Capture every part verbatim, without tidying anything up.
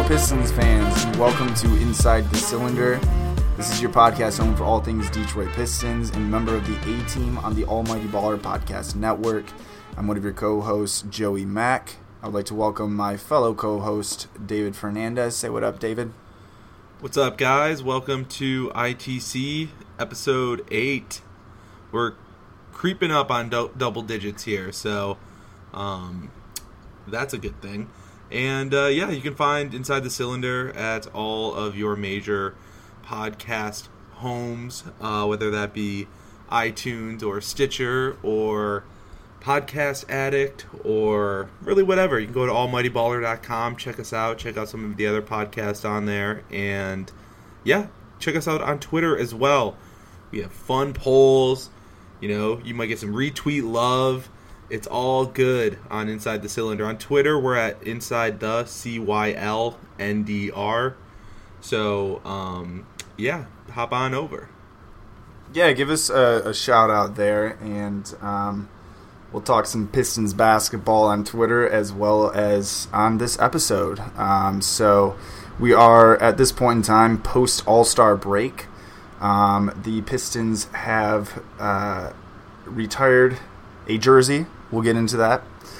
Pistons fans, and welcome to Inside the Cylinder. This is your podcast home for all things Detroit Pistons and member of the A-Team on the Almighty Baller Podcast Network. I'm one of your co-hosts, Joey Mack. I would like to welcome my fellow co-host, David Fernandez. Say what up, David. What's up, guys? Welcome to I T C episode eight. We're creeping up on do- double digits here, so um, that's a good thing. And uh, yeah, you can find Inside the Cylinder at all of your major podcast homes, uh, whether that be iTunes or Stitcher or Podcast Addict or really whatever. You can go to almighty baller dot com, check us out, check out some of the other podcasts on there, and yeah, check us out on Twitter as well. We have fun polls. You know, you might get some retweet love. It's all good on Inside the Cylinder. On Twitter, we're at Inside the C Y L N D R. So, um, yeah, hop on over. Yeah, give us a, a shout out there, and um, we'll talk some Pistons basketball on Twitter as well as on this episode. Um, so, we are at this point in time post All-Star break. Um, the Pistons have uh, retired a jersey. We'll get into that.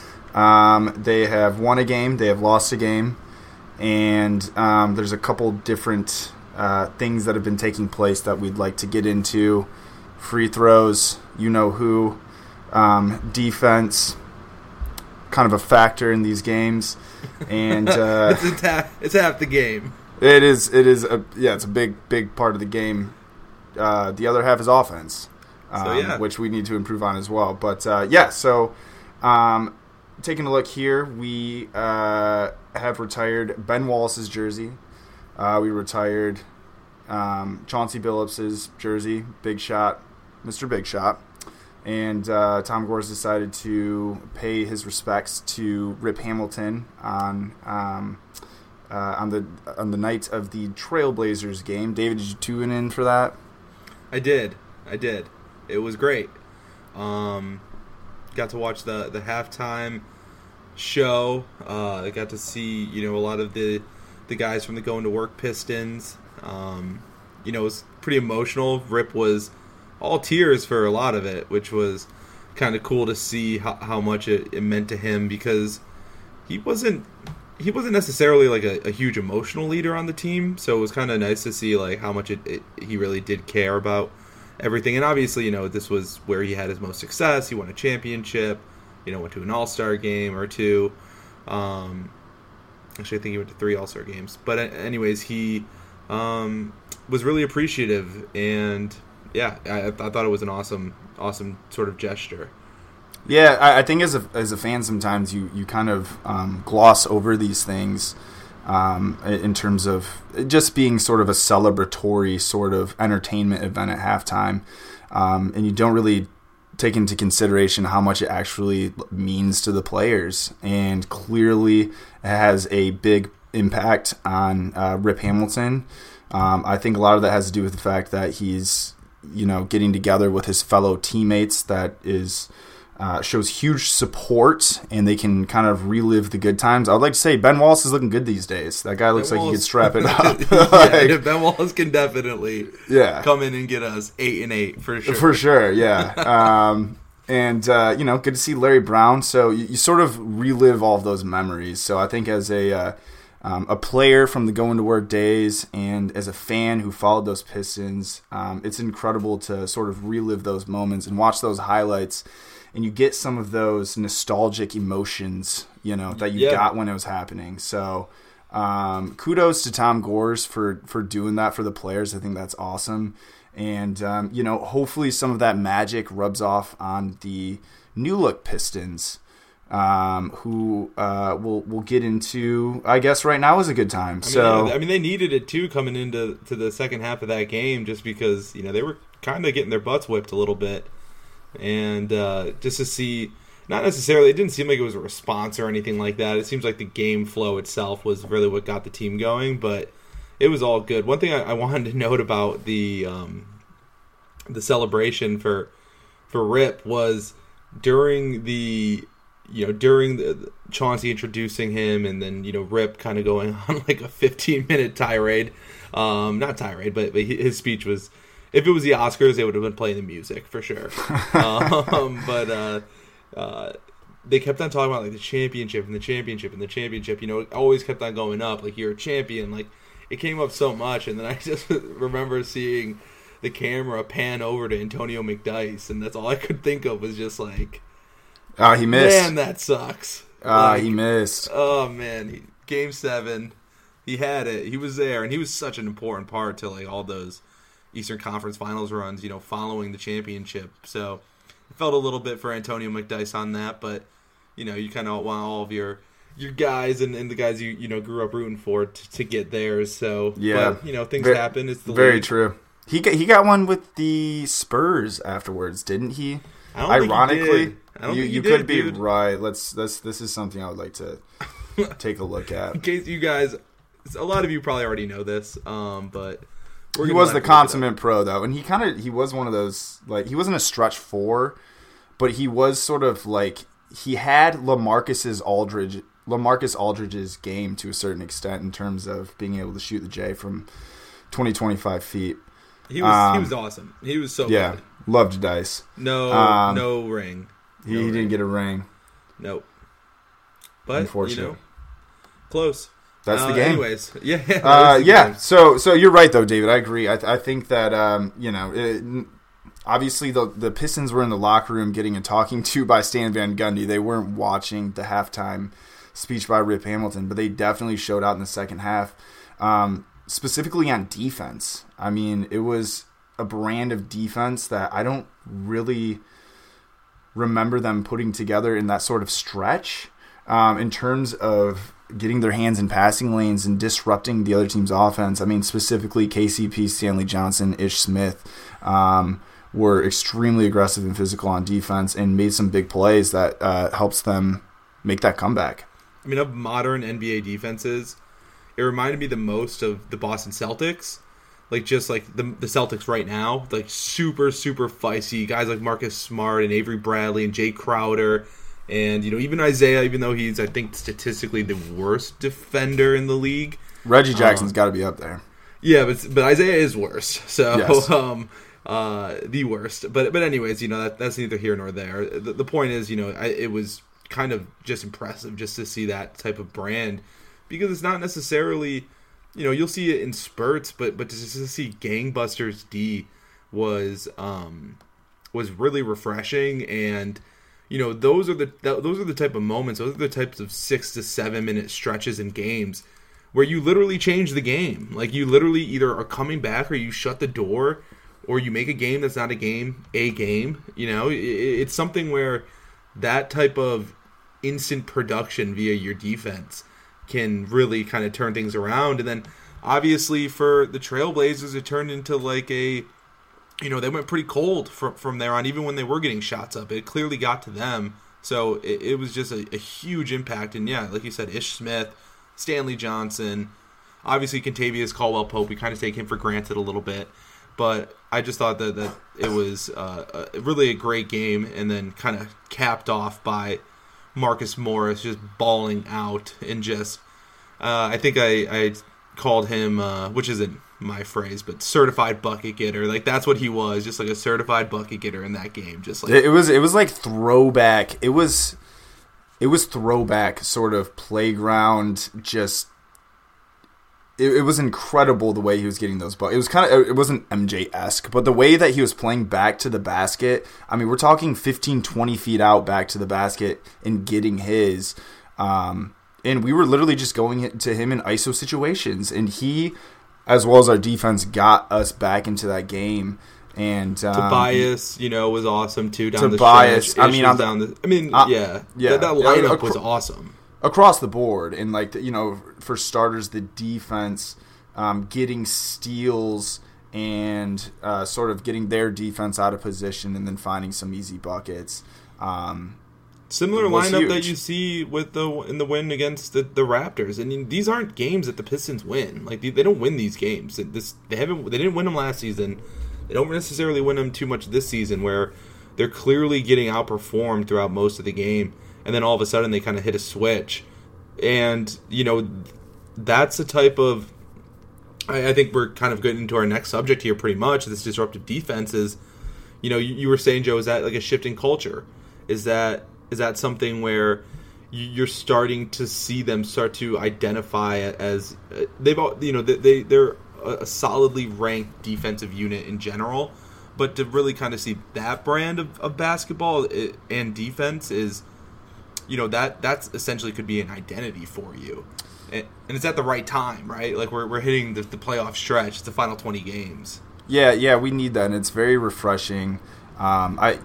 Um, they have won a game. They have lost a game. And um, there's a couple different uh, things that have been taking place that we'd like to get into. Free throws, you know who, um, defense, kind of a factor in these games. And uh, it's, half, it's half the game. It is. It is. A, yeah, it's a big, big part of the game. Uh, the other half is offense. Um, so, yeah. Which we need to improve on as well. But, uh, yeah, so um, taking a look here, we uh, have retired Ben Wallace's jersey. Uh, we retired um, Chauncey Billups' jersey, Big Shot, Mister Big Shot. And uh, Tom Gores decided to pay his respects to Rip Hamilton on um, uh, on the on the night of the Trailblazers game. David, did you tune in for that? I did. I did. It was great. Um, got to watch the, the halftime show. Uh, I got to see, you know, a lot of the the guys from the Going to Work Pistons. Um, you know, it was pretty emotional. Rip was all tears for a lot of it, which was kind of cool to see how, how much it, it meant to him, because he wasn't he wasn't necessarily like a, a huge emotional leader on the team. So it was kind of nice to see like how much it, it he really did care about everything. And obviously, you know, this was where he had his most success. He won a championship, you know, went to an all-star game or two. Um, actually, I think he went to three all-star games. But anyways, he um, was really appreciative. And, yeah, I, I thought it was an awesome, awesome sort of gesture. Yeah, I, I think as a as a fan, sometimes you, you kind of um, gloss over these things. Um, in terms of just being sort of a celebratory sort of entertainment event at halftime. Um, and you don't really take into consideration how much it actually means to the players. And clearly it has a big impact on uh, Rip Hamilton. Um, I think a lot of that has to do with the fact that he's, you know, getting together with his fellow teammates that is... Uh, shows huge support, and they can kind of relive the good times. I would like to say Ben Wallace is looking good these days. That guy looks ben like Wallace, he could strap it up. like, yeah, Ben Wallace can definitely yeah. come in and get us eight and eight for sure. For sure, yeah. um, and, uh, you know, good to see Larry Brown. So you, you sort of relive all of those memories. So I think as a uh, um, a player from the Going to Work days and as a fan who followed those Pistons, um, it's incredible to sort of relive those moments and watch those highlights. And you get some of those nostalgic emotions, you know, that you yeah. got when it was happening. So um, kudos to Tom Gores for, for doing that for the players. I think that's awesome. And, um, you know, hopefully some of that magic rubs off on the new look Pistons, um, who uh, we'll, we'll get into, I guess right now is a good time. I mean, so yeah, I mean, they needed it too coming into to the second half of that game, just because, you know, they were kind of getting their butts whipped a little bit. And uh, just to see, not necessarily, it didn't seem like it was a response or anything like that. It seems like the game flow itself was really what got the team going, but it was all good. One thing I, I wanted to note about the um, the celebration for for Rip was during the you know, during the Chauncey introducing him, and then you know Rip kind of going on like a fifteen minute tirade, um, not tirade, but, but his speech was. If it was the Oscars, they would have been playing the music for sure. um, but uh, uh, they kept on talking about like the championship and the championship and the championship. You know, it always kept on going up. Like you're a champion. Like it came up so much, and then I just remember seeing the camera pan over to Antonio McDyess, and that's all I could think of was just like, oh, he missed. Man, that sucks. Ah, uh, like, he missed. Oh man, he, game seven, he had it. He was there, and he was such an important part to like all those Eastern Conference Finals runs, you know, following the championship. So it felt a little bit for Antonio McDyess on that, but you know, you kind of want all of your your guys and, and the guys you you know grew up rooting for to, to get theirs. So yeah, but, you know, things very, happen. It's the very league. true. He got, he got one with the Spurs afterwards, didn't he? I don't Ironically, think he did. I don't you think he you did, could be dude. right. Let's this this is something I would like to take a look at. In case you guys, a lot of you probably already know this, um, but. He was the consummate pro, though, and he kind of he was one of those, like, he wasn't a stretch four, but he was sort of like, he had LaMarcus's Aldridge, LaMarcus Aldridge's game to a certain extent in terms of being able to shoot the J from twenty, twenty-five feet. He was um, he was awesome. He was so yeah, good. loved Dice. No, um, no ring. No he ring. didn't get a ring. Nope. But, Unfortunate. you know, close. That's uh, the game. Anyways, yeah, that Uh, was the yeah. game. So, so you're right, though, David. I agree. I, th- I think that um, you know, it, obviously the the Pistons were in the locker room getting a talking to by Stan Van Gundy. They weren't watching the halftime speech by Rip Hamilton, but they definitely showed out in the second half, um, specifically on defense. I mean, it was a brand of defense that I don't really remember them putting together in that sort of stretch um, in terms of getting their hands in passing lanes and disrupting the other team's offense. I mean, specifically K C P, Stanley Johnson, Ish Smith um, were extremely aggressive and physical on defense and made some big plays that uh, helps them make that comeback. I mean, of modern N B A defenses, it reminded me the most of the Boston Celtics. Like, just like the, the Celtics right now, like super, super feisty. Guys like Marcus Smart and Avery Bradley and Jay Crowder. And, you know, even Isaiah, even though he's, I think, statistically the worst defender in the league. Reggie Jackson's um, got to be up there. Yeah, but but Isaiah is worse. So, Yes. um, uh, the worst. But but anyways, you know, that, that's neither here nor there. The, the point is, you know, I, it was kind of just impressive just to see that type of brand. Because it's not necessarily, you know, you'll see it in spurts, but but to just to see Gangbusters D was um, was really refreshing. And you know, those are the those are the type of moments. Those are the types of six to seven minute stretches in games where you literally change the game. Like you literally either are coming back or you shut the door, or you make a game that's not a game a game. You know, it, it's something where that type of instant production via your defense can really kind of turn things around. And then obviously for the Trailblazers, it turned into like a, you know, they went pretty cold from from there on, even when they were getting shots up. It clearly got to them. So it, it was just a, a huge impact. And yeah, like you said, Ish Smith, Stanley Johnson, obviously Kentavious Caldwell-Pope, we kind of take him for granted a little bit. But I just thought that, that it was uh, a, really a great game, and then kind of capped off by Marcus Morris just balling out and just, uh, I think I, I called him, uh, which isn't my phrase, but certified bucket getter. Like that's what he was, just like a certified bucket getter in that game. Just like it was, it was like throwback. It was, it was throwback sort of playground. Just, it, it was incredible the way he was getting those buckets. It was kind of, it wasn't M J-esque, but the way that he was playing back to the basket. I mean, we're talking fifteen, twenty feet out back to the basket and getting his. Um, and we were literally just going to him in I S O situations, and he, as well as our defense, got us back into that game. And um, Tobias, you know, was awesome too down Tobias, the stretch. I mean, on the, down the, I mean, uh, yeah, yeah, that, that lineup acro- was awesome across the board. And like, you know, for starters, the defense um, getting steals and uh, sort of getting their defense out of position, and then finding some easy buckets. Um, Similar was lineup huge. that you see with the in the win against the, the Raptors. I mean, these aren't games that the Pistons win. Like they, they don't win these games. This they haven't. They didn't win them last season. They don't necessarily win them too much this season, where they're clearly getting outperformed throughout most of the game. and then all of a sudden they kind of hit a switch. And, you know, that's the type of, I, I think we're kind of getting into our next subject here pretty much, this disruptive defense is, you know, you, you were saying, Joe, is that like a shift in culture? Is that is that something where you're starting to see them start to identify as, they've all, you know, they, they're a solidly ranked defensive unit in general, but to really kind of see that brand of, of basketball and defense is, you know, that that's essentially could be an identity for you. And, and it's at the right time, right? Like we're we're hitting the, the playoff stretch. It's the final twenty games. Yeah, yeah, we need that, and it's very refreshing. Um, I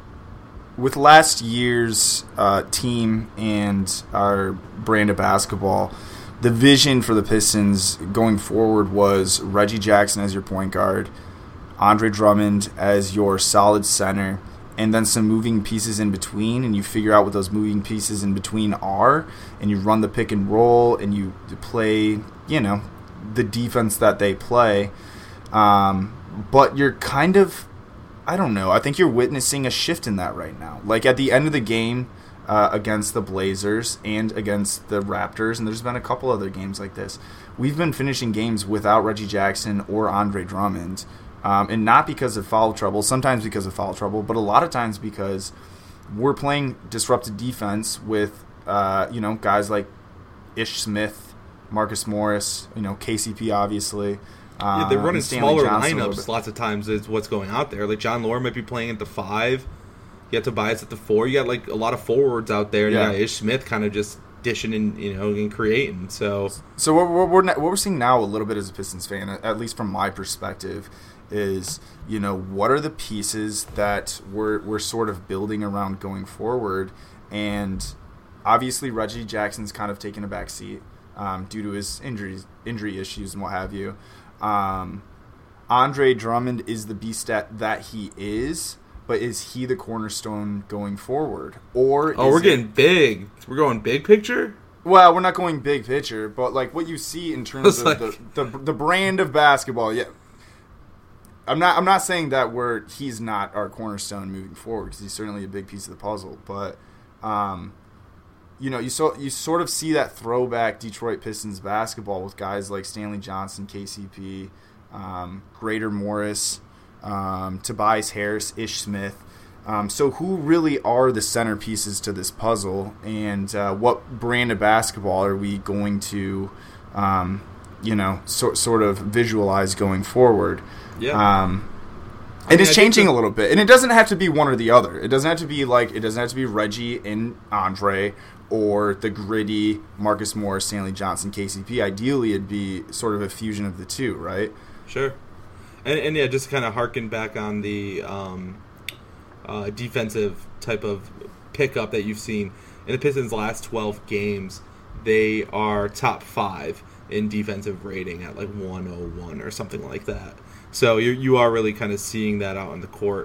with last year's uh, team and our brand of basketball, the vision for the Pistons going forward was Reggie Jackson as your point guard, Andre Drummond as your solid center, and then some moving pieces in between, and you figure out what those moving pieces in between are, and you run the pick and roll, and you play, you know, the defense that they play. Um, but you're kind of, I don't know, I think you're witnessing a shift in that right now. Like at the end of the game uh, against the Blazers and against the Raptors, and there's been a couple other games like this, we've been finishing games without Reggie Jackson or Andre Drummond. Um, and not because of foul trouble, sometimes because of foul trouble, but a lot of times because we're playing disrupted defense with, uh, you know, guys like Ish Smith, Marcus Morris, you know, K C P obviously. Uh, yeah, they're running smaller lineups lots of times is what's going out there. Like John Lord might be playing at the five. You have Tobias at the four. You got like a lot of forwards out there. And yeah. You got Ish Smith kind of just dishing and, you know, and creating. So, so what we're, we're, what we're seeing now a little bit as a Pistons fan, at least from my perspective, is, you know, what are the pieces that we're we're sort of building around going forward. And obviously Reggie Jackson's kind of taken a back seat um, due to his injuries, injury issues and what have you. Um, Andre Drummond is the beast that, that he is, but is he the cornerstone going forward? Or oh, we're getting it, big. We're going big picture? Well, we're not going big picture, but like what you see in terms of like... the, the the brand of basketball, yeah. I'm not. I'm not saying that we're he's not our cornerstone moving forward, because he's certainly a big piece of the puzzle. But, um, you know, you so you sort of see that throwback Detroit Pistons basketball with guys like Stanley Johnson, K C P, um, Greater Morris, um, Tobias Harris, Ish Smith. Um, so who really are the centerpieces to this puzzle, and uh, what brand of basketball are we going to, um, you know, so, sort of visualize going forward? Yeah. Um, and I mean, it's changing a little bit. And it doesn't have to be one or the other. It doesn't have to be like, it doesn't have to be Reggie and Andre or the gritty Marcus Morris, Stanley Johnson, K C P. Ideally, it'd be sort of a fusion of the two, right? Sure. And, and yeah, just kind of harken back on the um, uh, defensive type of pickup that you've seen. In the Pistons' last twelve games, they are top five in defensive rating at like one oh one or something like that. So you you are really kind of seeing that out on the court.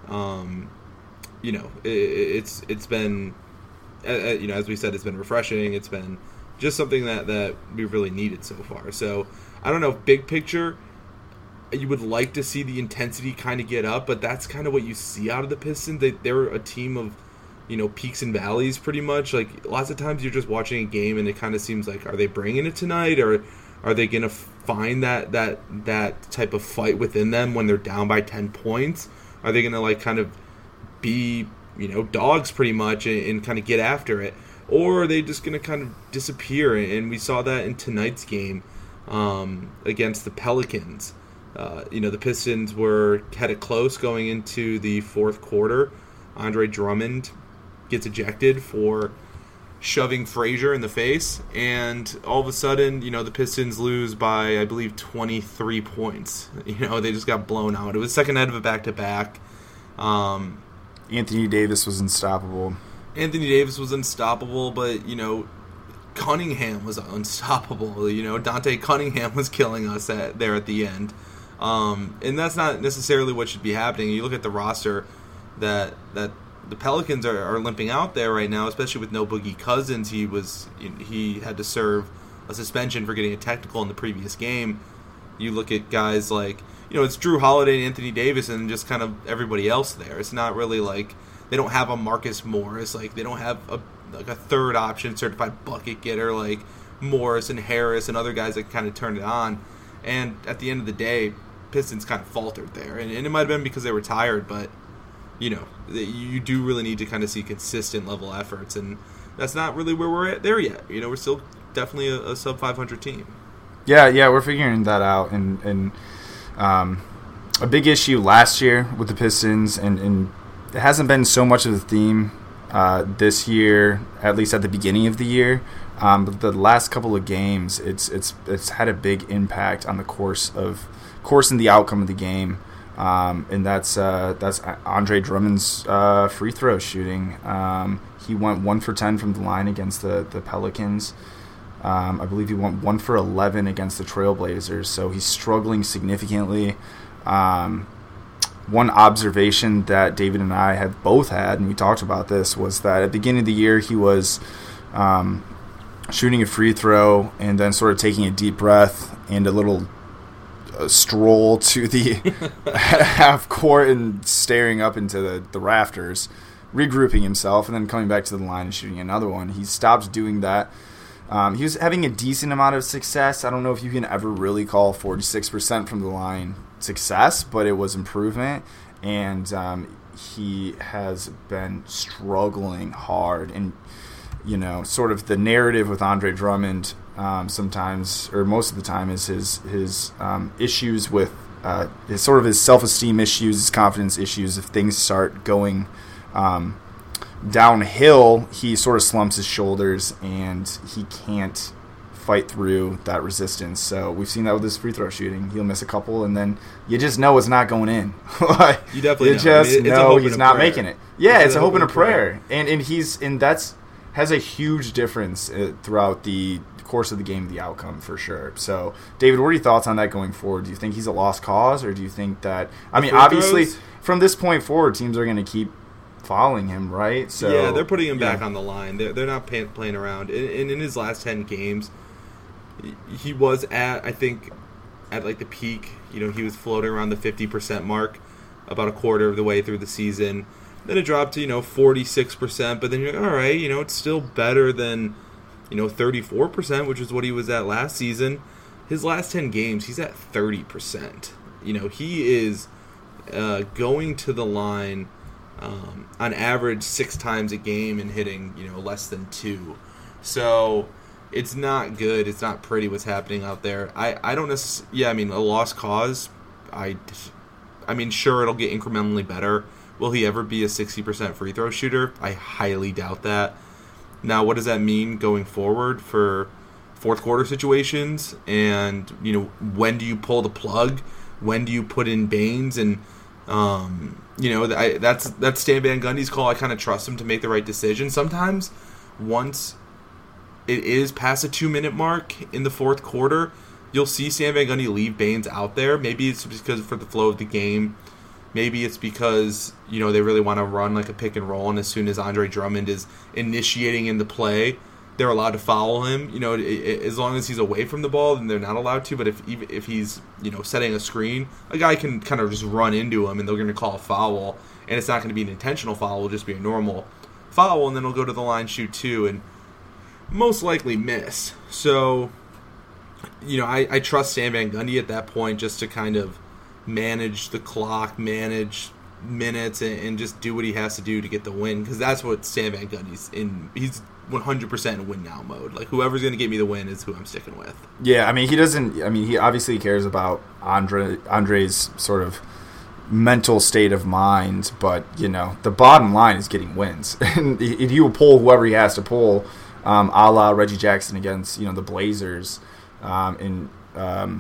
Um, you know, it, it's it's been, uh, you know, as we said, it's been refreshing. It's been just something that, that we've really needed so far. So I don't know if big picture, you would like to see the intensity kind of get up, but that's kind of what you see out of the Pistons. They, they're a team of, you know, peaks and valleys pretty much. Like lots of times you're just watching a game and it kind of seems like, are they bringing it tonight, or are they going to find that, that that type of fight within them when they're down by ten points? Are they going to like kind of be, you know, dogs pretty much and, and kind of get after it? Or are they just going to kind of disappear? And we saw that in tonight's game um, against the Pelicans. Uh, you know, the Pistons were had it close going into the fourth quarter. Andre Drummond gets ejected for shoving Frazier in the face, and all of a sudden, you know, the Pistons lose by, I believe, twenty-three points. You know, they just got blown out. It was second night of a back-to-back. Um, Anthony Davis was unstoppable. Anthony Davis was unstoppable, but, you know, Cunningham was unstoppable. You know, Dante Cunningham was killing us at, there at the end. Um, and that's not necessarily what should be happening. You look at the roster that that the Pelicans are, are limping out there right now, especially with no Boogie Cousins. He was he had to serve a suspension for getting a technical in the previous game. You look at guys like, you know, it's Drew Holiday and Anthony Davis and just kind of everybody else there. It's not really like they don't have a Marcus Morris. Like they don't have a like a third option certified bucket getter like Morris and Harris and other guys that kind of turned it on. And at the end of the day, Pistons kind of faltered there. And, and it might have been because they were tired, but, you know, you do really need to kind of see consistent level efforts. And that's not really where we're at there yet. You know, we're still definitely a, a sub five hundred team. Yeah, yeah, we're figuring that out. And, and um, a big issue last year with the Pistons, and, and it hasn't been so much of a theme uh, this year, at least at the beginning of the year. Um, but the last couple of games, it's it's it's had a big impact on the course of course and the outcome of the game, um, and that's uh, that's Andre Drummond's uh, free throw shooting. Um, he went one for ten from the line against the the Pelicans. Um, I believe he went one for eleven against the Trailblazers. So he's struggling significantly. Um, one observation that David and I have both had, and we talked about this, was that at the beginning of the year he was Um, shooting a free throw and then sort of taking a deep breath and a little uh, stroll to the half court and staring up into the, the rafters, regrouping himself, and then coming back to the line and shooting another one. He stopped doing that. Um, he was having a decent amount of success. I don't know if you can ever really call forty-six percent from the line success, but it was improvement. And um, he has been struggling hard. And you know, sort of the narrative with Andre Drummond um, sometimes, or most of the time, is his his um, issues with uh, his sort of his self-esteem issues, his confidence issues. If things start going um, downhill, he sort of slumps his shoulders and he can't fight through that resistance. So we've seen that with his free throw shooting. He'll miss a couple, and then you just know it's not going in. You definitely you know. just I mean, know he's not prayer. making it. Yeah, it's, it's a hope and a prayer. prayer. And and he's and that's has a huge difference uh, throughout the course of the game, the outcome, for sure. So, David, what are your thoughts on that going forward? Do you think he's a lost cause, or do you think that... I mean, obviously, from this point forward, teams are going to keep following him, right? So yeah, they're putting him yeah. back on the line. They're, they're not pay, playing around. And in, in his last ten games, he was at, I think, at like the peak. You know, he was floating around the fifty percent mark about a quarter of the way through the season. Then it dropped to, you know, forty-six percent, but then you're like, all right, you know, it's still better than, you know, thirty-four percent, which is what he was at last season. His last ten games, he's at thirty percent. You know, he is uh, going to the line um, on average six times a game and hitting, you know, less than two. So it's not good. It's not pretty what's happening out there. I, I don't necessarily, yeah, I mean, a lost cause. I, I mean, sure, it'll get incrementally better. Will he ever be a sixty percent free throw shooter? I highly doubt that. Now, what does that mean going forward for fourth quarter situations? And, you know, when do you pull the plug? When do you put in Baines? And, um, you know, I, that's that's Stan Van Gundy's call. I kind of trust him to make the right decision. Sometimes, once it is past a two-minute mark in the fourth quarter, you'll see Stan Van Gundy leave Baines out there. Maybe it's because for the flow of the game. Maybe it's because, you know, they really want to run like a pick and roll, and as soon as Andre Drummond is initiating in the play, they're allowed to foul him. You know, it, it, as long as he's away from the ball, then they're not allowed to. But if if he's, you know, setting a screen, a guy can kind of just run into him, and they're going to call a foul, and it's not going to be an intentional foul. It'll just be a normal foul, and then he'll go to the line, shoot two, and most likely miss. So, you know, I, I trust Stan Van Gundy at that point just to kind of manage the clock, manage minutes, and, and just do what he has to do to get the win, because that's what Stan Van Gundy's in. He's one hundred percent in win now mode. Like, whoever's going to get me the win is who I'm sticking with. Yeah, I mean, he doesn't. I mean, he obviously cares about Andre Andre's sort of mental state of mind, but you know, the bottom line is getting wins, and he, he will pull whoever he has to pull, um, a la Reggie Jackson against you know the Blazers, um, in um,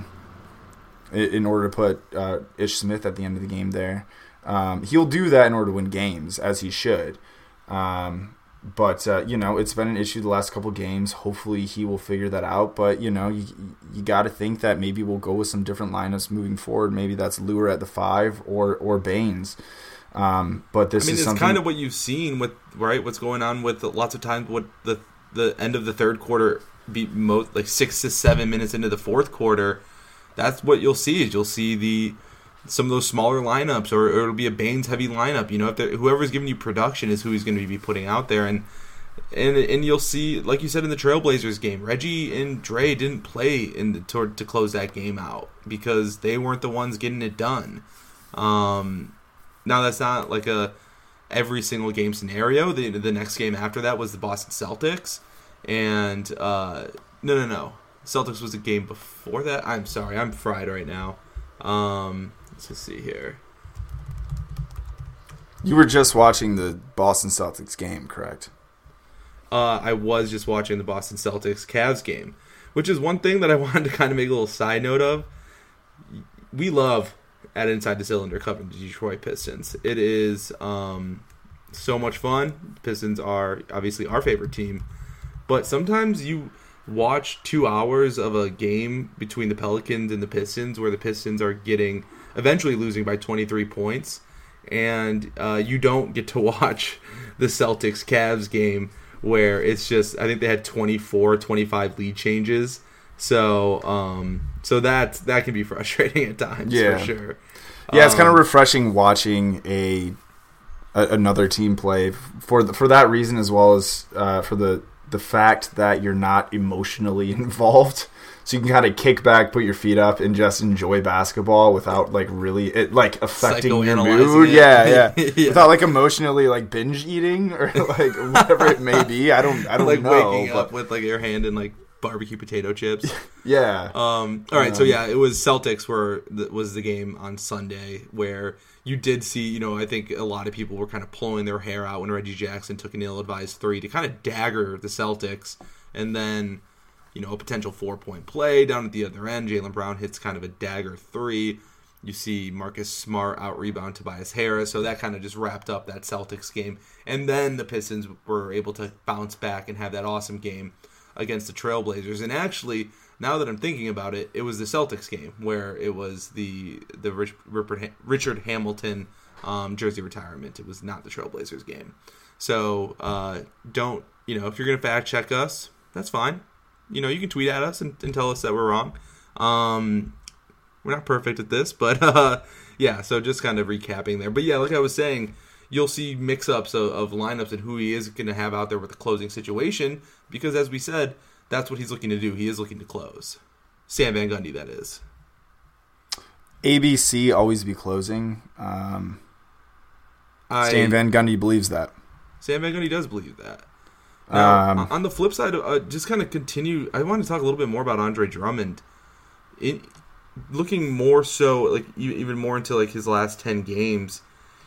in order to put uh, Ish Smith at the end of the game there. Um, he'll do that in order to win games, as he should. Um, but, uh, you know, it's been an issue the last couple games. Hopefully he will figure that out. But, you know, you, you got to think that maybe we'll go with some different lineups moving forward. Maybe that's Lure at the five or, or Baines. Um, but this I mean, is it's something... kind of what you've seen with, right, what's going on with the, lots of times what the the end of the third quarter, be most, like six to seven minutes into the fourth quarter, that's what you'll see is you'll see the some of those smaller lineups, or, or it'll be a Baines heavy lineup. You know, if whoever's giving you production is who he's going to be putting out there. And And and you'll see, like you said in the Trailblazers game, Reggie and Dre didn't play in the, to, to close that game out because they weren't the ones getting it done. Um, now that's not like a every single game scenario. The the next game after that was the Boston Celtics, and uh, no no no, Celtics was a game before that. I'm sorry, I'm fried right now. Um, let's just see here. You were just watching the Boston Celtics game, correct? Uh, I was just watching the Boston Celtics Cavs game, which is one thing that I wanted to kind of make a little side note of. We love at Inside the Cylinder covering the Detroit Pistons. It is um, so much fun. Pistons are obviously our favorite team, but sometimes you watch two hours of a game between the Pelicans and the Pistons where the Pistons are getting eventually losing by twenty-three points, and uh, you don't get to watch the Celtics Cavs game where it's just, I think they had twenty-four, twenty-five lead changes. So um, so that that can be frustrating at times, yeah. for sure. Yeah, it's kind of Um, refreshing watching a, a another team play for the, for that reason, as well as uh, for the the fact that you're not emotionally involved. So you can kind of kick back, put your feet up, and just enjoy basketball without like really it like affecting your mood. It. Yeah, yeah, yeah. Without like emotionally like binge eating or like whatever it may be. I don't, I don't like know. waking but, up with like your hand in like barbecue potato chips. yeah. Um. All right. Um, so yeah, it was Celtics were was the game on Sunday where you did see. You know, I think a lot of people were kind of pulling their hair out when Reggie Jackson took an ill-advised three to kind of dagger the Celtics, and then, you know, a potential four-point play down at the other end. Jaylen Brown hits kind of a dagger three. You see Marcus Smart out-rebound Tobias Harris. So that kind of just wrapped up that Celtics game. And then the Pistons were able to bounce back and have that awesome game against the Trailblazers. And actually, now that I'm thinking about it, it was the Celtics game where it was the the Rich, Richard Hamilton um, jersey retirement. It was not the Trailblazers game. So uh, don't, you know, if you're going to fact check us, that's fine. You know, you can tweet at us and, and tell us that we're wrong. Um, we're not perfect at this, but uh, yeah, so just kind of recapping there. But yeah, like I was saying, you'll see mix-ups of, of lineups and who he is going to have out there with the closing situation because, as we said, that's what he's looking to do. He is looking to close. Sam Van Gundy, that is. A B C always be closing. Um, I, Stan Van Gundy believes that. Sam Van Gundy does believe that. Now, Um, on the flip side, uh, just kind of continue, I want to talk a little bit more about Andre Drummond. In, looking more so, like e- even more into like his last ten games,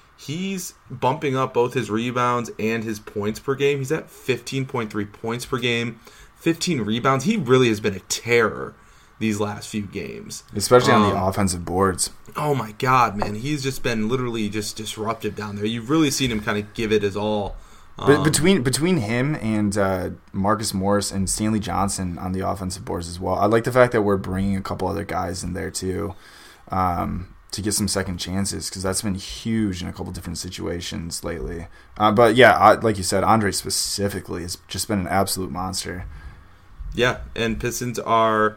he's bumping up both his rebounds and his points per game. He's at fifteen point three points per game, fifteen rebounds. He really has been a terror these last few games. Especially on Um, the offensive boards. Oh my God, man. He's just been literally just disruptive down there. You've really seen him kind of give it his all. But Um, between between him and uh, Marcus Morris and Stanley Johnson on the offensive boards as well, I like the fact that we're bringing a couple other guys in there too um, to get some second chances because that's been huge in a couple different situations lately. Uh, but yeah, I, like you said, Andre specifically has just been an absolute monster. Yeah, and Pistons are,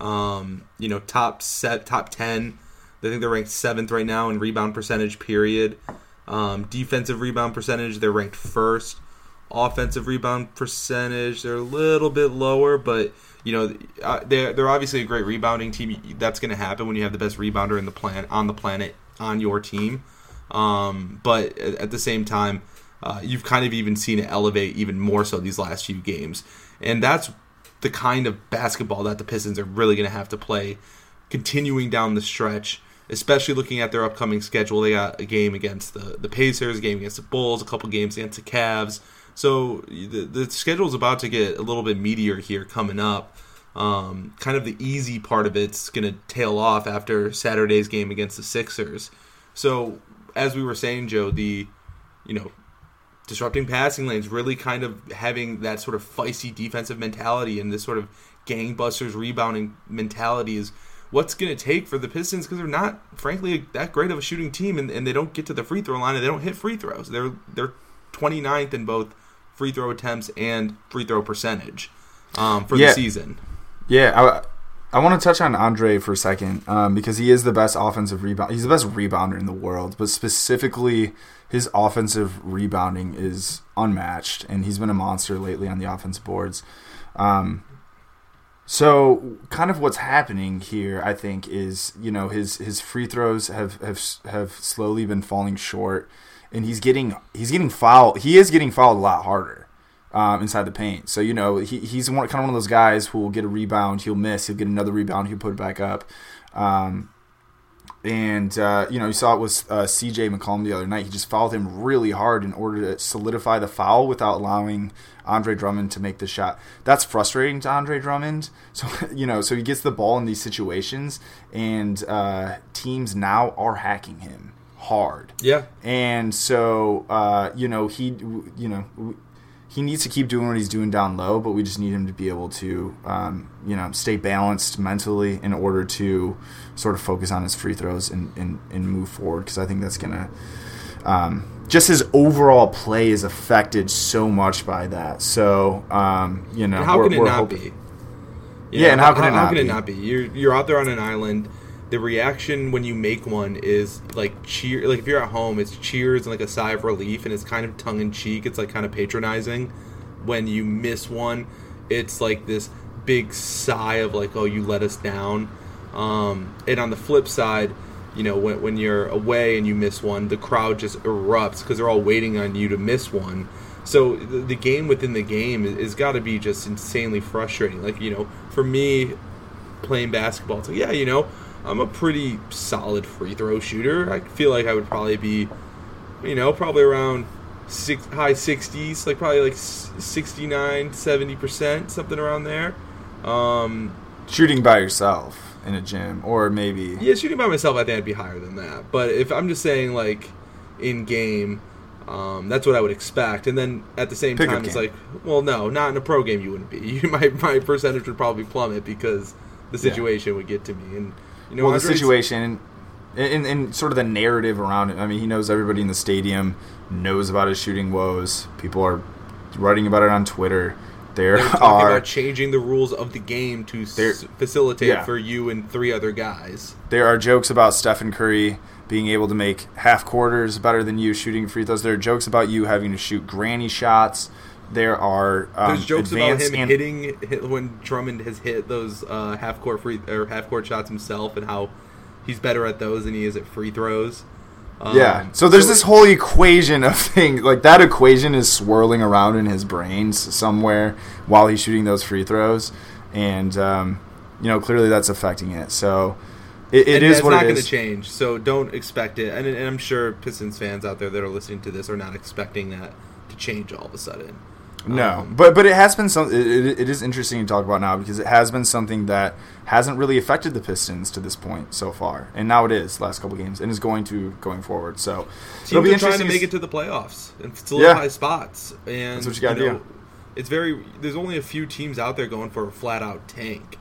um, you know, top set, top ten. I think they're ranked seventh right now in rebound percentage. Period. Um, defensive rebound percentage, they're ranked first. Offensive rebound percentage, they're a little bit lower, but you know uh, they're they're obviously a great rebounding team. That's going to happen when you have the best rebounder in the plan on the planet on your team. Um, but at, at the same time, uh, you've kind of even seen it elevate even more so these last few games, and that's the kind of basketball that the Pistons are really going to have to play, continuing down the stretch. Especially looking at their upcoming schedule. They got a game against the, the Pacers, a game against the Bulls, a couple games against the Cavs. So the, the schedule is about to get a little bit meatier here coming up. Um, kind of the easy part of it's going to tail off after Saturday's game against the Sixers. So as we were saying, Joe, the you know disrupting passing lanes, really kind of having that sort of feisty defensive mentality and this sort of gangbusters rebounding mentality is what's going to take for the Pistons because they're not, frankly, that great of a shooting team, and, and they don't get to the free throw line, and they don't hit free throws. They're they're twenty-ninth in both free throw attempts and free throw percentage um, for yeah. the season. Yeah, I, I want to touch on Andre for a second um, because he is the best offensive rebound. He's the best rebounder in the world, but specifically his offensive rebounding is unmatched, and he's been a monster lately on the offensive boards. Um, so, kind of what's happening here, I think, is you know his his free throws have have have slowly been falling short, and he's getting he's getting fouled. He is getting fouled a lot harder. Um, inside the paint. So, you know, he, he's one, kind of one of those guys who will get a rebound, he'll miss, he'll get another rebound, he'll put it back up. Um, and, uh, you know, you saw it with uh, C J McCollum the other night. He just fouled him really hard in order to solidify the foul without allowing Andre Drummond to make the shot. That's frustrating to Andre Drummond. So, you know, so he gets the ball in these situations, and uh, teams now are hacking him hard. Yeah. And so, uh, you know, he, you know, he needs to keep doing what he's doing down low, but we just need him to be able to, um, you know, stay balanced mentally in order to sort of focus on his free throws and, and, and move forward, because I think that's going to um, – just his overall play is affected so much by that. So, um, you know, and how we're, can it we're not hoping, be? You yeah, know, and how can, how, it, not how can be? it not be? You're, you're out there on an island. The reaction when you make one is like cheer. Like if you're at home, it's cheers and like a sigh of relief, and it's kind of tongue in cheek. It's like kind of patronizing. When you miss one, it's like this big sigh of like, oh, you let us down. Um, and on the flip side, you know, when when you're away and you miss one, the crowd just erupts because they're all waiting on you to miss one. So the, the game within the game is, is got to be just insanely frustrating. Like, you know, for me, playing basketball, it's like, yeah, you know, I'm a pretty solid free throw shooter. I feel like I would probably be, you know, probably around six, high sixties, like probably like sixty-nine, seventy percent, something around there. Um, Shooting by yourself in a gym, or maybe... Yeah, shooting by myself, I think I'd be higher than that. But if I'm just saying, like, in game, um, that's what I would expect. And then at the same Pick time, it's like, well, no, not in a pro game you wouldn't be. my, my percentage would probably plummet because the situation yeah. would get to me. And you know, well, Andre's, the situation and, and sort of the narrative around it. I mean, he knows everybody in the stadium knows about his shooting woes. People are writing about it on Twitter. There They're talking are about changing the rules of the game to s- facilitate yeah. for you and three other guys. There are jokes about Stephen Curry being able to make half quarters better than you shooting free throws. There are jokes about you having to shoot granny shots. There are um, there's jokes about him and- hitting hit, when Drummond has hit those uh, half court free or half court shots himself, and how he's better at those than he is at free throws. Um, yeah, so there's so this whole equation of things. Like, that equation is swirling around in his brains somewhere while he's shooting those free throws. And, um, you know, clearly that's affecting it. So it, it is what it is. It's not going to change, so don't expect it. And, and I'm sure Pistons fans out there that are listening to this are not expecting that to change all of a sudden. No, um, but but it has been some. It, it, it is interesting to talk about now because it has been something that hasn't really affected the Pistons to this point so far, and now it is last couple games and is going to going forward. So it'll be trying to make it to the playoffs and solidify yeah. spots. And that's what you got to you know, do. It's very. There's only a few teams out there going for a flat out tank,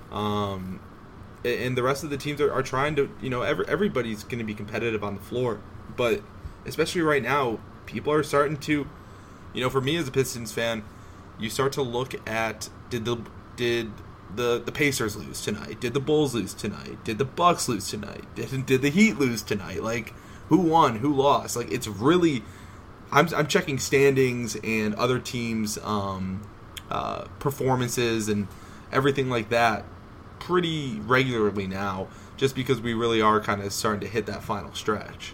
um, and the rest of the teams are, are trying to. You know, every, everybody's going to be competitive on the floor, but especially right now, people are starting to. You know, for me as a Pistons fan, you start to look at did the did the, the Pacers lose tonight? Did the Bulls lose tonight? Did the Bucks lose tonight? Did did the Heat lose tonight? Like, who won? Who lost? Like, it's really I'm I'm checking standings and other teams' um, uh, performances and everything like that pretty regularly now, just because we really are kind of starting to hit that final stretch.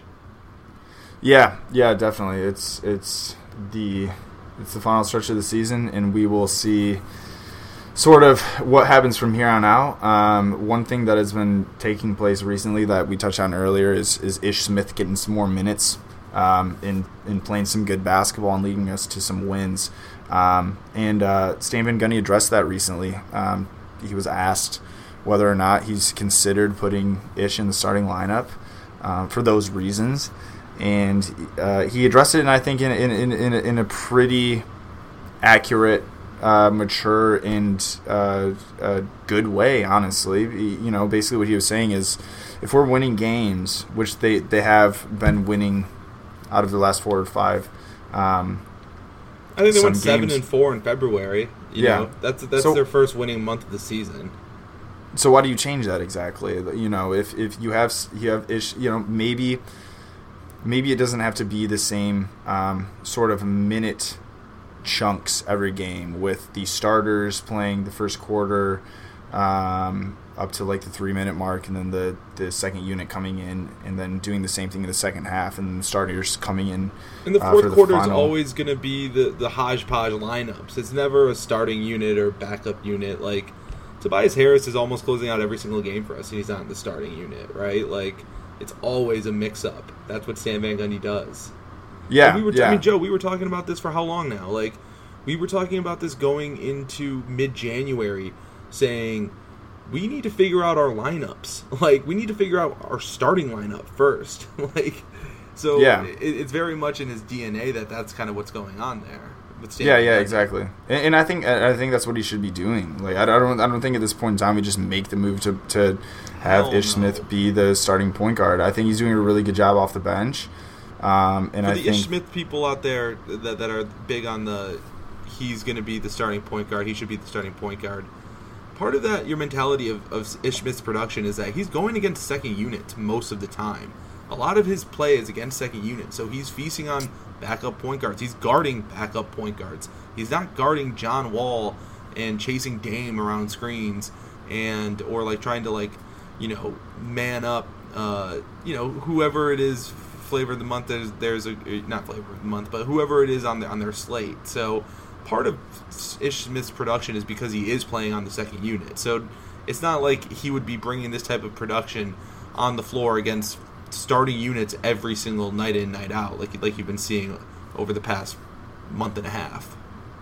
Yeah, yeah, definitely. It's it's. the it's the final stretch of the season, and we will see sort of what happens from here on out. Um, one thing that has been taking place recently that we touched on earlier is is Ish Smith getting some more minutes um, in in playing some good basketball and leading us to some wins. Um, and uh, Stan Van Gundy addressed that recently. Um, he was asked whether or not he's considered putting Ish in the starting lineup uh, for those reasons. And uh, he addressed it, and I think in in in, in, a, in a pretty accurate, uh, mature, and uh, uh, good way. Honestly, you know, basically what he was saying is, if we're winning games, which they, they have been winning out of the last four or five. Um, I think they went seven and four in February. You yeah, know, that's that's so, their first winning month of the season. So why do you change that exactly? You know, if if you have you have ish, you know, maybe maybe it doesn't have to be the same um, sort of minute chunks every game with the starters playing the first quarter um, up to like the three minute mark, and then the, the second unit coming in, and then doing the same thing in the second half, and then the starters coming in. And the uh, fourth for the quarter is final. always going to be the, the hodgepodge lineups. It's never a starting unit or backup unit. Like, Tobias Harris is almost closing out every single game for us, and he's not in the starting unit, right? Like, it's always a mix-up. That's what Stan Van Gundy does. Yeah, and we were, yeah. I mean, Joe, we were talking about this for how long now? Like, we were talking about this going into mid-January, saying we need to figure out our lineups. Like, we need to figure out our starting lineup first. Like, so yeah. it, it's very much in his D N A that that's kind of what's going on there. With Stan Yeah, Van yeah, Gundy. exactly. And, and I think I think that's what he should be doing. Like, I don't, I don't think at this point in time we just make the move to to have Hell Ish no. Smith be the starting point guard. I think he's doing a really good job off the bench. Um, and For I the think Ish Smith people out there that that are big on the he's going to be the starting point guard, he should be the starting point guard. Part of that, your mentality of, of Ish Smith's production is that he's going against second units most of the time. A lot of his play is against second units, so he's feasting on backup point guards. He's guarding backup point guards. He's not guarding John Wall and chasing Dame around screens and or like trying to like, you know, man up, uh, you know, whoever it is, flavor of the month. There's there's a not flavor of the month, but whoever it is on the, on their slate. So part of Ish Smith's production is because he is playing on the second unit. So it's not like he would be bringing this type of production on the floor against starting units every single night in, night out, like like you've been seeing over the past month and a half.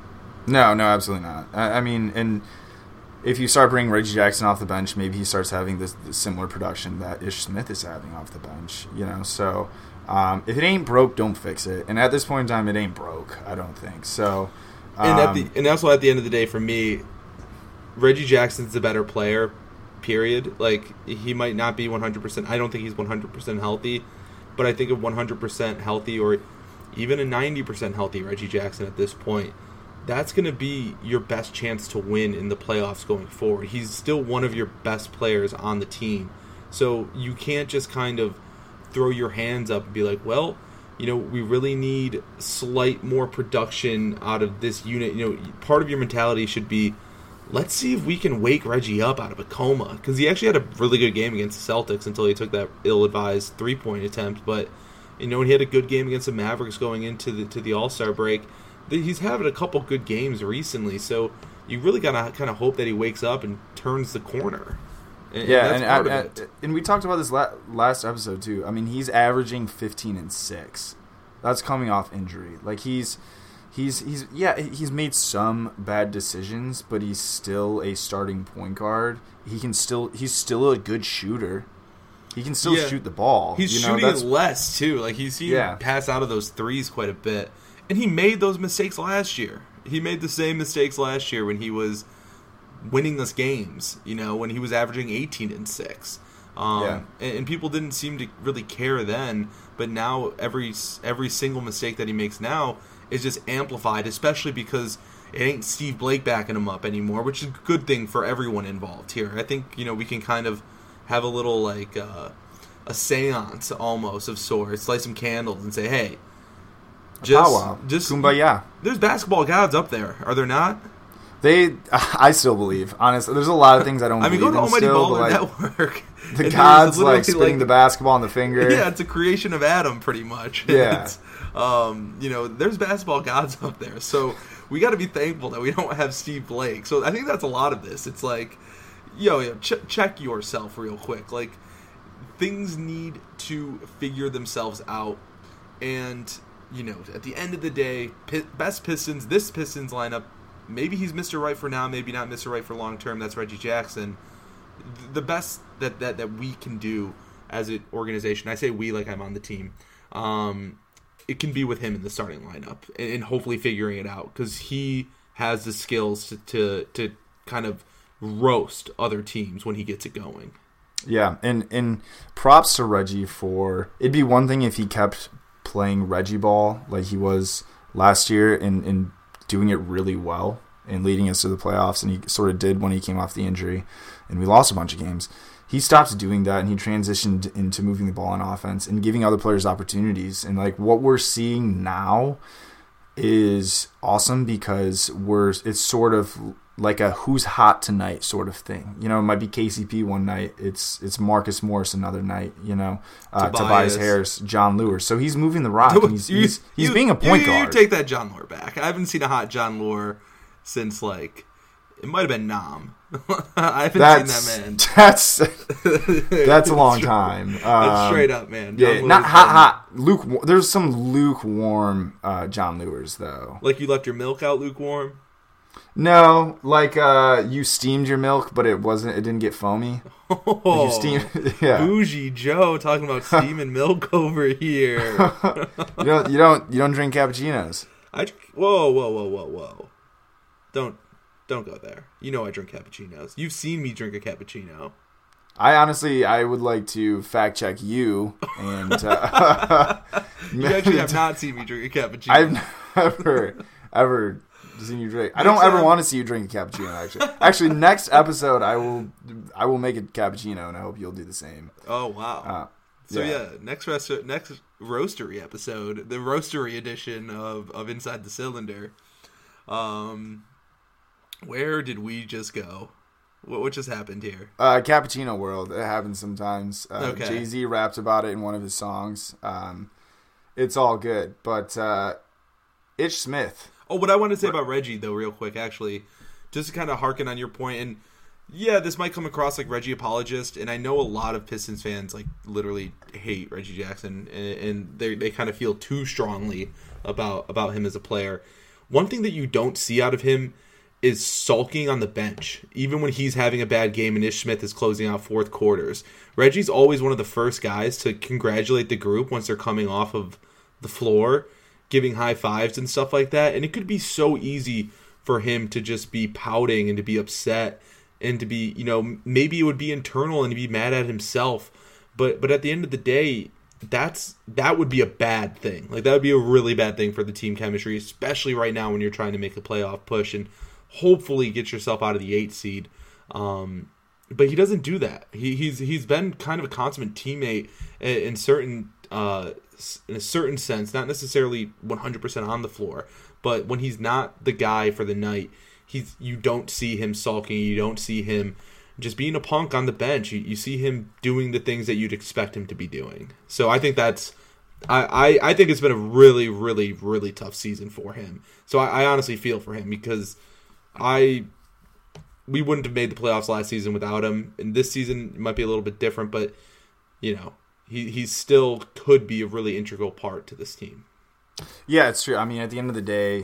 no, no, absolutely not. I, I mean, and if you start bringing Reggie Jackson off the bench, maybe he starts having this, this similar production that Ish Smith is having off the bench. You know, so um, if it ain't broke, don't fix it. And at this point in time, it ain't broke. I don't think so. Um, And at the and also at the end of the day, for me, Reggie Jackson's the better player. Period. Like, he might not be one hundred percent. I don't think he's one hundred percent healthy, but I think of one hundred percent healthy or even a ninety percent healthy Reggie Jackson at this point, that's going to be your best chance to win in the playoffs going forward. He's still one of your best players on the team. So you can't just kind of throw your hands up and be like, well, you know, we really need slight more production out of this unit. You know, part of your mentality should be, let's see if we can wake Reggie up out of a coma. Because he actually had a really good game against the Celtics until he took that ill-advised three-point attempt. But, you know, he had a good game against the Mavericks going into the to the All-Star break. He's having a couple good games recently. So you really got to kind of hope that he wakes up and turns the corner. And, yeah, and, and, that's part and, of it. and we talked about this la- last episode, too. I mean, he's averaging fifteen and six. That's coming off injury. Like, he's... He's he's yeah he's made some bad decisions, but he's still a starting point guard. He can still he's still a good shooter. He can still Yeah. shoot the ball. He's you know, shooting that's, it less, too. Like, he's seen Yeah. him pass out of those threes quite a bit. And he made those mistakes last year. He made the same mistakes last year when he was winning us games, you know, when he was averaging eighteen and six. Um, Yeah. and, and people didn't seem to really care then, but now every every single mistake that he makes now is just amplified, especially because it ain't Steve Blake backing him up anymore, which is a good thing for everyone involved here. I think, you know, we can kind of have a little, like, uh, a seance almost of sorts, light some candles and say, hey, just, powwow. just Kumbaya. There's basketball gods up there, are there not? They, I still believe. Honestly, there's a lot of things I don't. I mean, go believe to in Almighty still, Baller but, like, Network. The and gods there's literally, like spinning like, the basketball on the finger. Yeah, it's a creation of Adam, pretty much. Yeah. It's, um, you know, there's basketball gods up there, so we got to be thankful that we don't have Steve Blake. So I think that's a lot of this. It's like, yo, yo, ch- check yourself real quick. Like, things need to figure themselves out, and you know, at the end of the day, P- best Pistons, this Pistons lineup. Maybe he's Mister Right for now, maybe not Mister Right for long term. That's Reggie Jackson. The best that, that, that we can do as an organization, I say we like I'm on the team, um, it can be with him in the starting lineup and, and hopefully figuring it out because he has the skills to, to to kind of roast other teams when he gets it going. Yeah, and and props to Reggie for. It'd be one thing if he kept playing Reggie ball like he was last year and, and doing it really well. and leading us to the playoffs, and he sort of did when he came off the injury, and we lost a bunch of games. He stopped doing that, and he transitioned into moving the ball on offense and giving other players opportunities. And like what we're seeing now is awesome because we're it's sort of like a who's hot tonight sort of thing. You know, it might be K C P one night. It's it's Marcus Morris another night. You know, uh, Tobias. Tobias Harris, John Lure. So he's moving the rock. And he's you, he's, he's you, being a point you, guard. You take that John Lure back. I haven't seen a hot John Lure since like it might have been Nam. I haven't that's, seen that man. That's that's a long time. Um, that's straight up, man. John yeah, Lure's not hot, been, hot. Luke. There's some lukewarm uh, John Lures though. Like you left your milk out lukewarm. No, like uh, you steamed your milk, but it wasn't. It didn't get foamy. Oh, like you steamed, yeah. Bougie Joe talking about steaming milk over here. you don't. You don't. You don't drink cappuccinos. I. Whoa, whoa, whoa, whoa, whoa! Don't, don't go there. You know I drink cappuccinos. You've seen me drink a cappuccino. I honestly, I would like to fact check you, and uh, you actually have not seen me drink a cappuccino. I've never, ever. Seen you drink. I don't ever want to see you drink a cappuccino. Actually, actually, next episode I will I will make a cappuccino, and I hope you'll do the same. Oh wow! Uh, so yeah, yeah next rest next roastery episode, the roastery edition of, of Inside the Cylinder. Um, where did we just go? What what just happened here? Uh, cappuccino world. It happens sometimes. Uh, okay. Jay-Z rapped about it in one of his songs. Um, it's all good, but uh, Ish Smith. Oh, what I want to say about Reggie, though, real quick, actually, just to kind of harken on your point, and yeah, this might come across like Reggie apologist, and I know a lot of Pistons fans like literally hate Reggie Jackson, and, and they they kind of feel too strongly about about him as a player. One thing that you don't see out of him is sulking on the bench, even when he's having a bad game and Ish Smith is closing out fourth quarters. Reggie's always one of the first guys to congratulate the group once they're coming off of the floor, giving high fives and stuff like that. And it could be so easy for him to just be pouting and to be upset and to be, you know, maybe it would be internal and to be mad at himself. But but at the end of the day, that's that would be a bad thing. Like that would be a really bad thing for the team chemistry, especially right now when you're trying to make a playoff push and hopefully get yourself out of the eight seed. Um, but he doesn't do that. He, he's he's been kind of a consummate teammate in, in certain uh, in a certain sense, not necessarily one hundred percent on the floor, but when he's not the guy for the night, he's you don't see him sulking, you don't see him just being a punk on the bench. You, you see him doing the things that you'd expect him to be doing. So I think that's I, I, I think it's been a really, really, really tough season for him. So I, I honestly feel for him because I we wouldn't have made the playoffs last season without him. And this season might be a little bit different, but you know, he he still could be a really integral part to this team. Yeah, it's true. I mean, at the end of the day,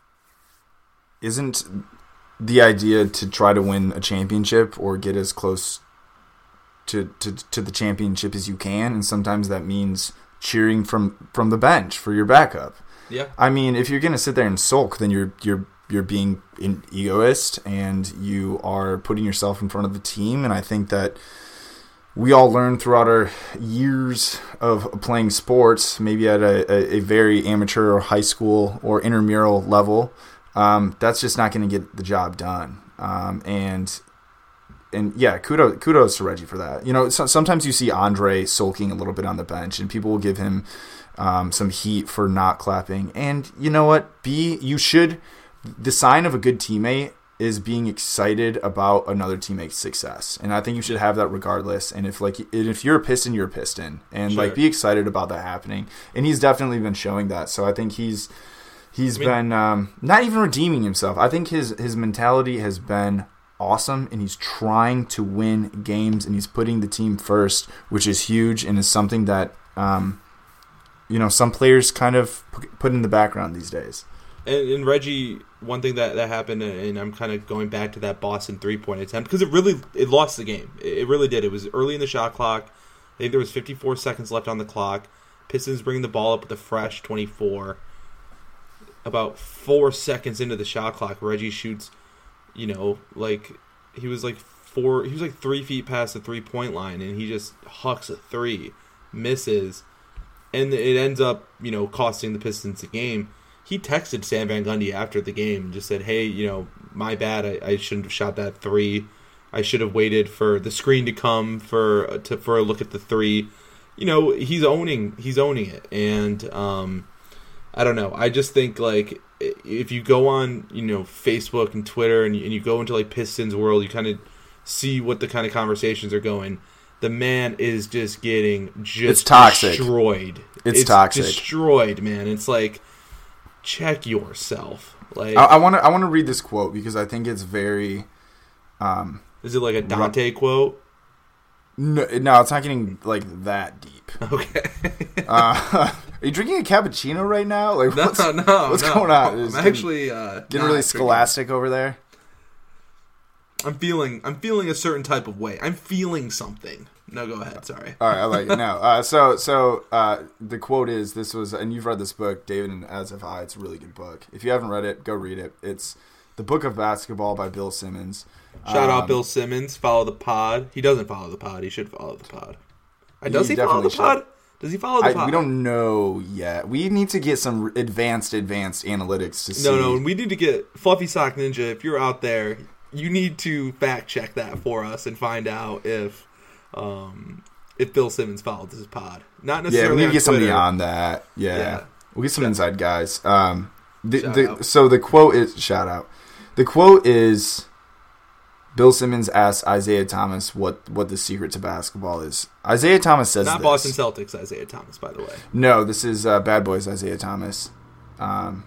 isn't the idea to try to win a championship or get as close to, to, to the championship as you can? And sometimes that means cheering from, from the bench for your backup. Yeah. I mean, if you're going to sit there and sulk, then you're you're you're being an egoist and you are putting yourself in front of the team. And I think that we all learned throughout our years of playing sports, maybe at a, a, a very amateur or high school or intramural level, um, that's just not going to get the job done. Um, and and yeah, kudos, kudos to Reggie for that. You know, so, sometimes you see Andre sulking a little bit on the bench, and people will give him um, some heat for not clapping. And you know what? Be you should. The sign of a good teammate is being excited about another teammate's success, and I think you should have that regardless. And if like if you're a Piston, you're a Piston, and sure. like be excited about that happening. And he's definitely been showing that. So I think he's he's I mean, been um, not even redeeming himself. I think his his mentality has been awesome, and he's trying to win games, and he's putting the team first, which is huge, and is something that um, you know some players kind of put in the background these days. And, and Reggie, one thing that, that happened, and I'm kind of going back to that Boston three-point attempt, because it really it lost the game. It, it really did. It was early in the shot clock. I think there was fifty-four seconds left on the clock. Pistons bringing the ball up with a fresh twenty-four. About four seconds into the shot clock, Reggie shoots, you know, like he was like four, he was like three feet past the three-point line, and he just hucks a three, misses, and it ends up, you know, costing the Pistons the game. he texted Stan Van Gundy after the game and just said, hey, you know, my bad, I, I shouldn't have shot that three. I should have waited for the screen to come for to for a look at the three. You know, he's owning he's owning it, and um, I don't know. I just think like if you go on, you know, Facebook and Twitter, and you, and you go into like Pistons world, you kind of see what the kind of conversations are going. The man is just getting just it's toxic. destroyed. It's, it's toxic, destroyed, man. It's like check yourself. Like I want to I want to read this quote because I think it's very. Um, is it like a Dante ru- quote? No, no, it's not getting like that deep. Okay. uh, are you drinking a cappuccino right now? Like, no, what's, no, what's no. going on? I'm It's actually uh, getting really scholastic over there. I'm feeling, I'm feeling a certain type of way. I'm feeling something. No, go ahead. Sorry. All right, I like it. No, uh, so so uh, the quote is: "This was," and you've read this book, David and As If I. It's a really good book. If you haven't read it, go read it. It's The Book of Basketball by Bill Simmons. Shout um, out Bill Simmons. Follow the pod. He doesn't follow the pod. He should follow the pod. Uh, Does he, he follow the should. pod? Does he follow the I, pod? we don't know yet. We need to get some advanced, advanced analytics to see. No, no. We need to get Fluffy Sock Ninja. If you're out there, you need to fact check that for us and find out if um, if Bill Simmons followed this pod. Not necessarily. Yeah, we need to get somebody Twitter. on that. Yeah, Yeah. we'll get some inside guys. Um, the, Shout the, out. so the quote is shout out. The quote is. Bill Simmons asked Isaiah Thomas what, what the secret to basketball is. Isaiah Thomas says Not this. Boston Celtics Isaiah Thomas, by the way. No, this is uh, Bad Boys Isaiah Thomas. Um,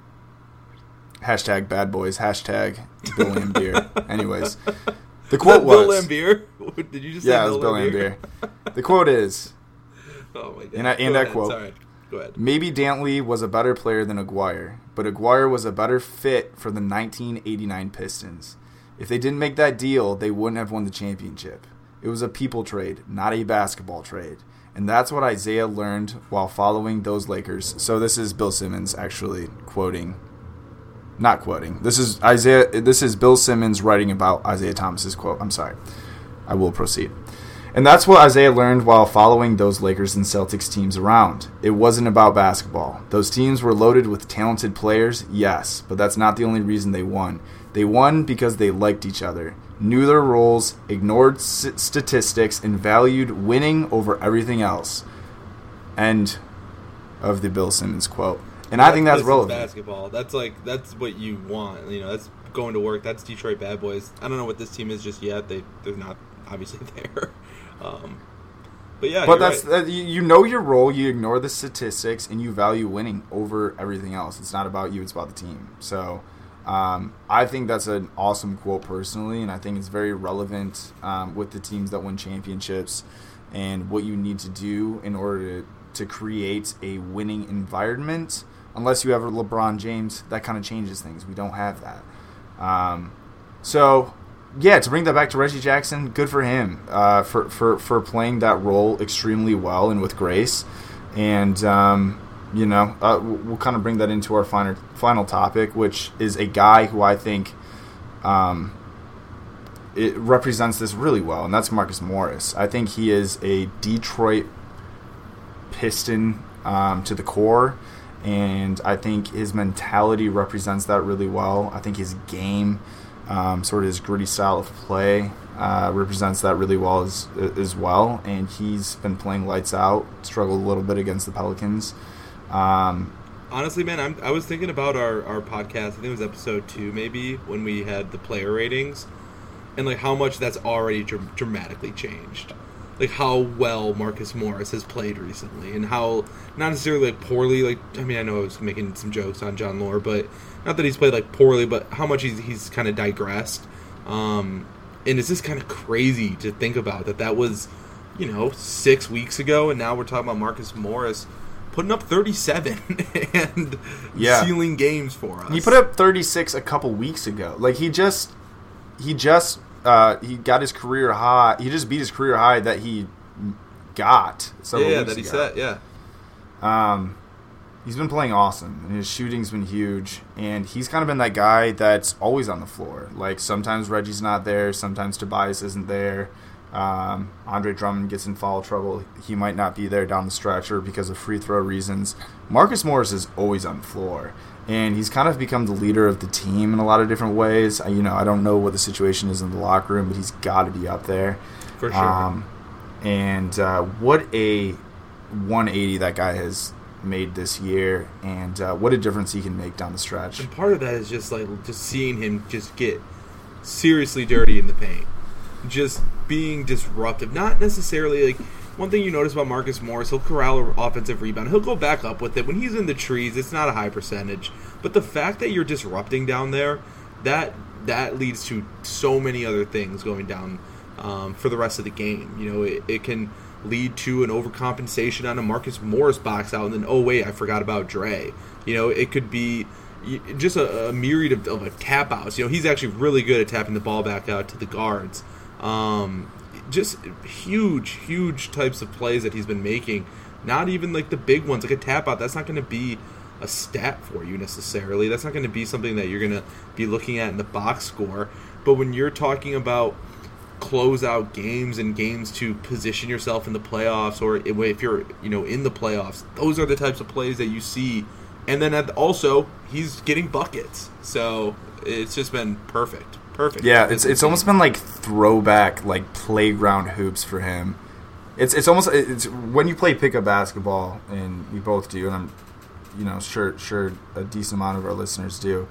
hashtag Bad Boys. Hashtag Bill Laimbeer. Anyways, the quote was... Bill Laimbeer? Did you just yeah, say it was Bill Bill Laimbeer? Laimbeer. The quote is... Oh, my God. And I, and Go I ahead. quote... Sorry. Go ahead. Maybe Dantley was a better player than Aguirre, but Aguirre was a better fit for the nineteen eighty-nine Pistons. If they didn't make that deal, they wouldn't have won the championship. It was a people trade, not a basketball trade. And that's what Isaiah learned while following those Lakers. So this is Bill Simmons actually quoting. Not quoting. This is Isaiah. This is Bill Simmons writing about Isaiah Thomas's quote. I'm sorry. I will proceed. And that's what Isaiah learned while following those Lakers and Celtics teams around. It wasn't about basketball. Those teams were loaded with talented players, yes, but that's not the only reason they won. They won because they liked each other, knew their roles, ignored s- statistics, and valued winning over everything else. End of the Bill Simmons quote. And I think that's relevant. Basketball. That's like that's what you want. You know, that's going to work. That's Detroit Bad Boys. I don't know what this team is just yet. They they're not obviously there. Um, but yeah, but you're that's right. uh, you you know your role. You ignore the statistics, and you value winning over everything else. It's not about you; it's about the team. So, um, I think that's an awesome quote personally, and I think it's very relevant um, with the teams that win championships and what you need to do in order to to create a winning environment. Unless you have a LeBron James, that kind of changes things. We don't have that. Um, so. Yeah, to bring that back to Reggie Jackson, good for him uh, for, for, for playing that role extremely well and with grace. And, um, you know, uh, we'll kind of bring that into our final, final topic, which is a guy who I think um, it represents this really well, and that's Marcus Morris. I think he is a Detroit Piston um, to the core, and I think his mentality represents that really well. I think his game... Um, sort of his gritty style of play uh, represents that really well as as well, and he's been playing lights out. Struggled a little bit against the Pelicans. Um, Honestly, man, I'm, I was thinking about our, our podcast. I think it was episode two, maybe, when we had the player ratings, and like how much that's already dr- dramatically changed. Like how well Marcus Morris has played recently, and how not necessarily like poorly. Like I mean, I know I was making some jokes on John Lore, but not that he's played like poorly, but how much he's he's kind of digressed. Um, and it's just kind of crazy to think about that. That was, you know, six weeks ago, and now we're talking about Marcus Morris putting up thirty-seven and yeah. sealing games for us. He put up thirty-six a couple weeks ago. Like he just he just. Uh, he got his career high. He just beat his career high that he got several yeah, weeks that he ago. set. Yeah, um, he's been playing awesome, and his shooting's been huge. And he's kind of been that guy that's always on the floor. Like sometimes Reggie's not there, sometimes Tobias isn't there. Um, Andre Drummond gets in foul trouble. He might not be there down the stretch or because of free throw reasons. Marcus Morris is always on the floor, and he's kind of become the leader of the team in a lot of different ways. I, you know, I don't know what the situation is in the locker room, but he's got to be up there. For sure. Um, and uh, what a one eighty that guy has made this year, and uh, what a difference he can make down the stretch. And part of that is just like just seeing him just get seriously dirty in the paint. Just being disruptive. Not necessarily like one thing you notice about Marcus Morris, he'll corral an offensive rebound. He'll go back up with it. When he's in the trees, it's not a high percentage. But the fact that you're disrupting down there, that that leads to so many other things going down um, for the rest of the game. You know, it, it can lead to an overcompensation on a Marcus Morris box out, and then, oh, wait, I forgot about Dre. You know, it could be just a, a myriad of, of a tap outs. You know, he's actually really good at tapping the ball back out to the guards. Um, just huge, huge types of plays that he's been making. Not even like the big ones, like a tap out. That's not going to be a stat for you necessarily. That's not going to be something that you're going to be looking at in the box score. But when you're talking about close out games and games to position yourself in the playoffs, or if you're, you know, in the playoffs, those are the types of plays that you see. And then at, also, he's getting buckets. So it's just been perfect. Perfect. Yeah, it's it's almost been like throwback, like playground hoops for him. It's it's almost it's when you play pickup basketball, and we both do, and I'm, you know, sure sure a decent amount of our listeners do.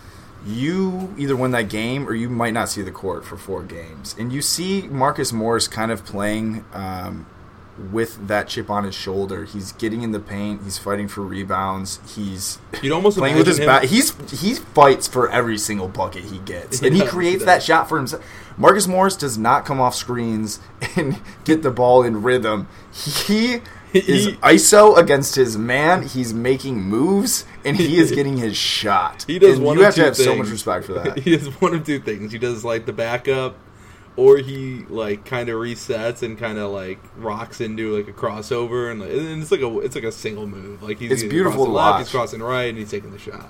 You either win that game or you might not see the court for four games, and you see Marcus Morris kind of playing um, with that chip on his shoulder. He's getting in the paint. He's fighting for rebounds. He's You'd almost playing with his him. bat. He's he fights for every single bucket he gets, and he Yeah, creates he that shot for himself. Marcus Morris does not come off screens and get the ball in rhythm. He is He- I S O against his man. He's making moves, and he is getting his shot. He does and one you of have two to have so things. much respect for that. He does one of two things. He does like the backup, or he like kind of resets and kind of like rocks into like a crossover, and, like, and it's like a it's like a single move. Like he's It's he's beautiful crossing to left, watch. he's crossing right, and he's taking the shot.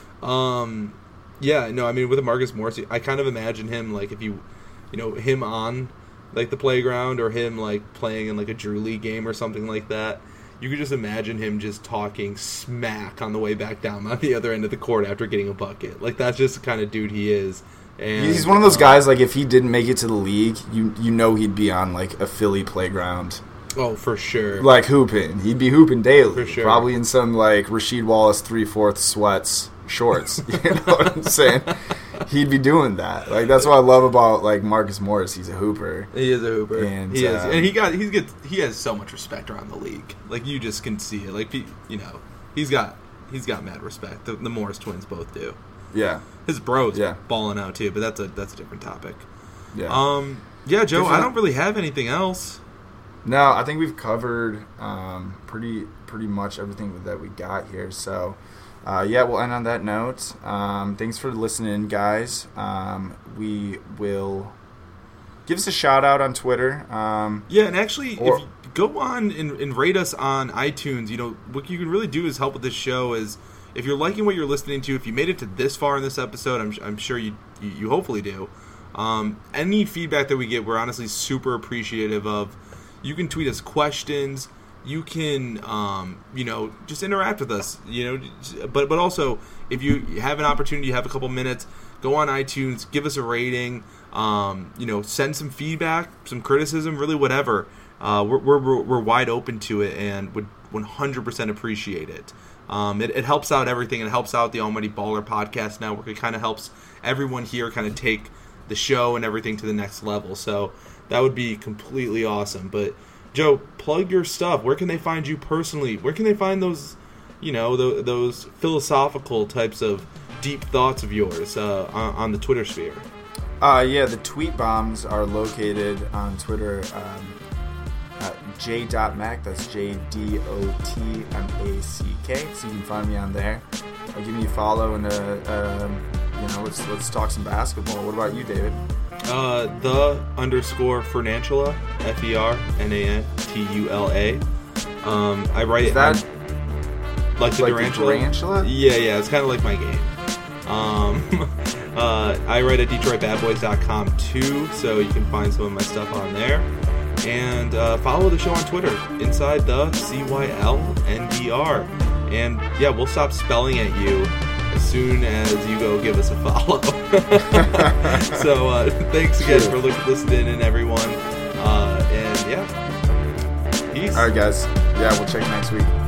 Um, yeah, no, I mean with Marcus Morris, I kind of imagine him like if you, you know, him on like the playground or him like playing in like a Drew League game or something like that. You could just imagine him just talking smack on the way back down on the other end of the court after getting a bucket. Like that's just the kind of dude he is. And He's one of those um, guys, like, if he didn't make it to the league, you you know he'd be on, like, a Philly playground. Oh, for sure. Like, hooping. He'd be hooping daily. For sure. Probably in some, like, Rasheed Wallace three-fourths sweats shorts. You know what I'm saying? He'd be doing that. Like, that's what I love about, like, Marcus Morris. He's a hooper. He is a hooper. And, he is, uh, and he got he's get he has so much respect around the league. Like you just can see it. Like you know, he's got he's got mad respect. The, the Morris twins both do. Yeah. His bros Yeah. balling out too, but that's a that's a different topic. Yeah. Um. Yeah, Joe. Good for I that. don't really have anything else. No, I think we've covered um, pretty pretty much everything that we got here. So, uh, yeah, we'll end on that note. Um, thanks for listening, guys. Um, we will give us a shout out on Twitter. Um, Yeah, and actually, Or- if you go on and, and rate us on iTunes, you know what you can really do is help with this show. Is if you're liking what you're listening to, if you made it to this far in this episode, I'm, I'm sure you, you you hopefully do. Um, any feedback that we get, we're honestly super appreciative of. You can tweet us questions. You can, um, you know, just interact with us. You know, but but also if you have an opportunity, you have a couple minutes, go on iTunes, give us a rating. Um, you know, send some feedback, some criticism, really whatever. Uh, we're, we're we're wide open to it and would one hundred percent appreciate it. Um, it. It helps out everything. It helps out the Almighty Baller Podcast Network. It kind of helps everyone here kind of take the show and everything to the next level. So that would be completely awesome. But Joe, plug your stuff. Where can they find you personally? Where can they find those, you know, those, those philosophical types of deep thoughts of yours uh, on, on the Twitter sphere? uh, yeah, the tweet bombs are located on Twitter um, at j dot mac. That's J D O T M A C K. So you can find me on there. I'll give me a follow and uh, um, you know, let's let's talk some basketball. What about you, David? Uh, the underscore Fernantula, F E R N A N T U L A. Um, I write Is it that like the like the Durantula. Durantula? Yeah, yeah, it's kind of like my game. Um, Uh, I write at detroit bad boys dot com too, so you can find some of my stuff on there. And uh, follow the show on Twitter, Inside the C Y L N D R. And yeah, we'll stop spelling at you as soon as you go give us a follow. So uh, thanks again for listening in, everyone. Uh, and yeah, peace. All right, guys. Yeah, we'll check you next week.